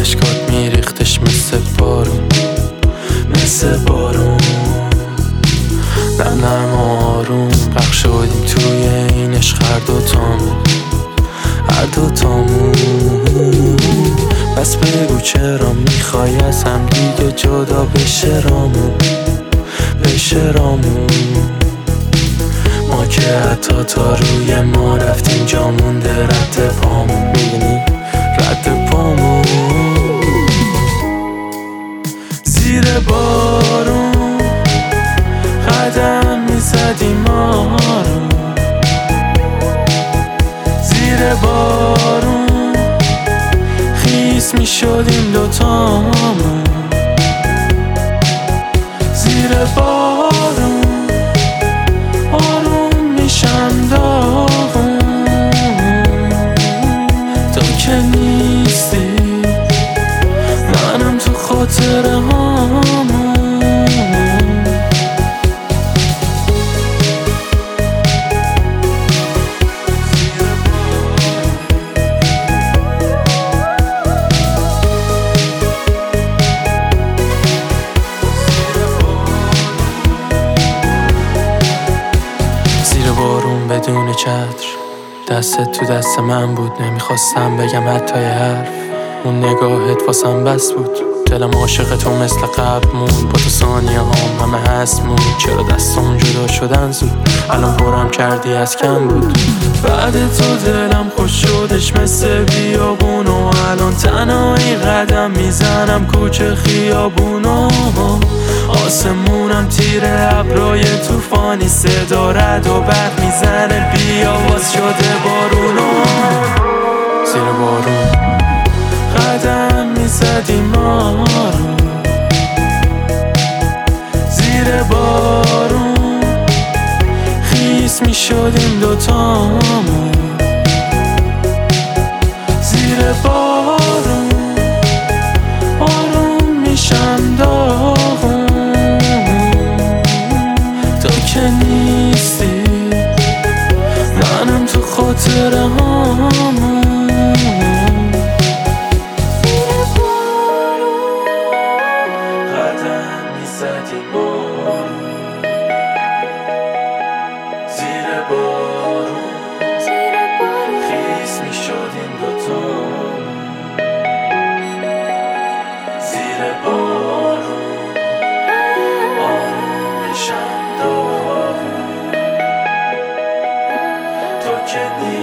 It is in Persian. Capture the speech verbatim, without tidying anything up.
اشکات میریختش مثل بارون، مثل بارون. نم نم آروم غرق شدیم توی این عشق هر دوتامون، هر دوتامون. بس بگو چرا میخوای از هم دیگه جدا بشه رامون، بشه رامون. ما که حتی تا روی ما رفتیم جا مونده رد پامون، میبینی رد پامون. زیر بارون قدم میزدیم ما رو، زیر بارون خیس میشدیم دوتامون، زیر بارون آروم میشم داغون. تو که نیستی منم تو خاطره هامون. بدون چتر دستت تو دست من بود، نمیخواستم بگم حتی یه حرف. اون نگاهت واسم بس بود، دلم عاشق تو مثل قبل مون. با تو ثانیه هم همه هست مون. چرا دستم جدا شدن زود، الان برم کردی از کم بود. بعد تو دلم خوش شدش مثل بیابون، و الان تنهایی قدم میزنم کوچه خیابونو. آسمونم تیره ابرای توفانی، صدا رد و برق میزنه بیاواز شده بارونو. زیر بارون قدم میزدیم ما رو، زیر بارون خیس میشدیم دوتامون، زیر بارون آروم میشم داغون. تو که نیستی منم تو خاطره هامون. قدم میزدیم ما رو، زیر بارون خیس میشدیم دوتامون، زیر بارون آروم میشم داغون. تو که